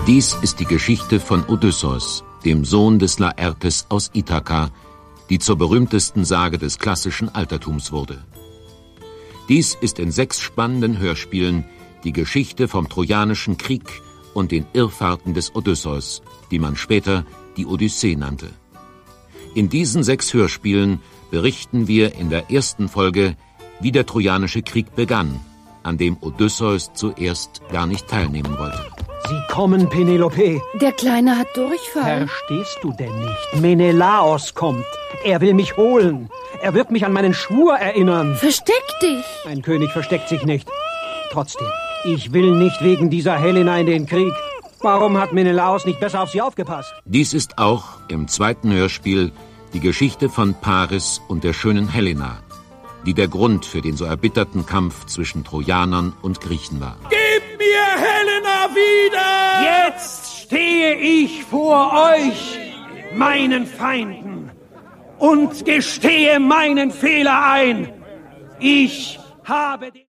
Dies ist die Geschichte von Odysseus, dem Sohn des Laertes aus Ithaka, die zur berühmtesten Sage des klassischen Altertums wurde. Dies ist in 6 spannenden Hörspielen die Geschichte vom Trojanischen Krieg und den Irrfahrten des Odysseus, die man später die Odyssee nannte. In diesen 6 Hörspielen berichten wir in der ersten Folge, wie der Trojanische Krieg begann, an dem Odysseus zuerst gar nicht teilnehmen wollte. Sie kommen, Penelope. Der Kleine hat Durchfall. Verstehst du denn nicht? Menelaos kommt. Er will mich holen. Er wird mich an meinen Schwur erinnern. Versteck dich. Ein König versteckt sich nicht. Trotzdem, ich will nicht wegen dieser Helena in den Krieg. Warum hat Menelaos nicht besser auf sie aufgepasst? Dies ist auch im 2. Hörspiel die Geschichte von Paris und der schönen Helena, die der Grund für den so erbitterten Kampf zwischen Trojanern und Griechen war. Gebt mir Helena wieder! Jetzt stehe ich vor euch, meinen Feinden, und gestehe meinen Fehler ein. Ich habe